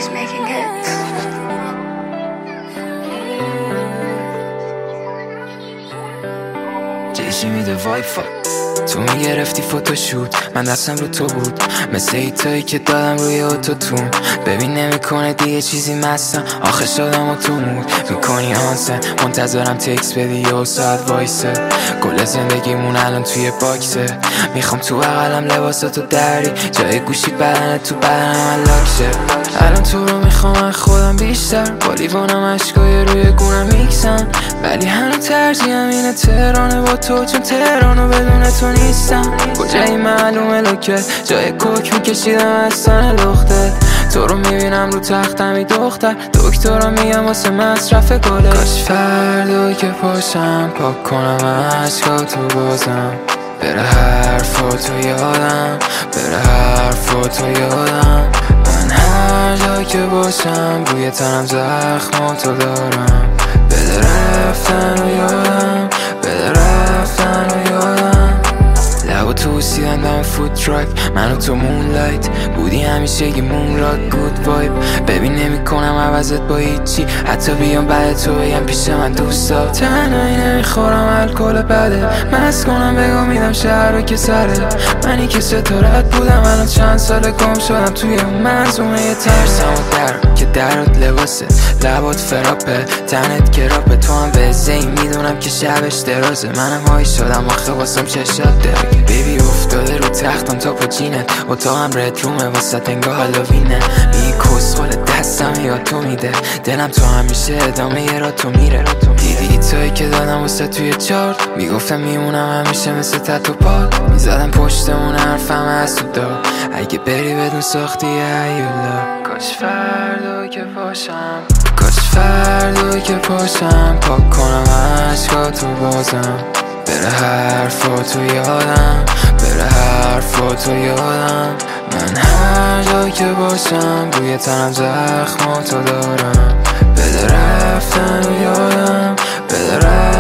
always making hits. جیشی میده وای فاک تو میگرفتی فوتوشوت من دستم رو تو بود مثل ایتایی که دادم روی اوتوتون ببین نمیکنه دیگه چیزی مستم آخه شدم و تو مود میکنی آنسن منتظرم تکس بدی یه ساعت وایسه کل زندگیمون الان توی باکسه میخوام تو بغلم لباساتو دری جای گوشی بدن تو بدنم الاکشه الان تو رو میخوام از خودم بیشتر با لیوانم عشقای روی گونم میکسن ولی هنو ترجیحم اینه تهرانه با تو چون تهرانو بدون تو نیستم کجایی معلومه لوکت جای کوک میکشیدم از سن لخته تو رو میبینم رو تختمی دختر دکترم میگم واسه مصرف گله کاش فردا که پاشم پاک کنم عشقاتو بازم بره حرفاتو یادم بره حرفاتو یادم من هر جا که باشم بوی تنم زخماتو دارم بده رفتن و یادم بده رفتن و یادم لبا تو سیدن دم فود تراک منو تو مونلایت بودی همیشه یه مون راک گود وایب ببین نمی کنم عوضت با هیچی حتی بیام بعد تو بگم پیش من دوستا تنهایی نمیخورم الکل بده مست کنم بگم میدم شهر رو که سره منی که ستارت بودم الان چند سال گم شدم توی اون منظومه یه ترسم و در که درات لباسه لبات فراپه تنت کراپه تو هم وزه ای میدونم که شبش درازه منم هایی شدم آخه واسم چشات درک بیبی افتاده رو تختم تا پا جینت اتاقم رد رومه واسه انگاه هالوینه میگی کسخول دستم یاد تو میده دلم تو همیشه ادامه یه را تو میره دیدی توی که دادم واسه توی چارت میگفتم میمونم همیشه مثل تتو پاد میزدم پشتمون حرفم از تو دار اگه بری بدون ساختی ایولا کاش فردا که پاشم کاش فردا که پاشم پاک کنم عشقاتو بازم بره حرفاتو یادم بره حرفاتو یادم من هر جا که باشم بوی تنم زخماتو دارم بده رفتن و یادم بده رفتن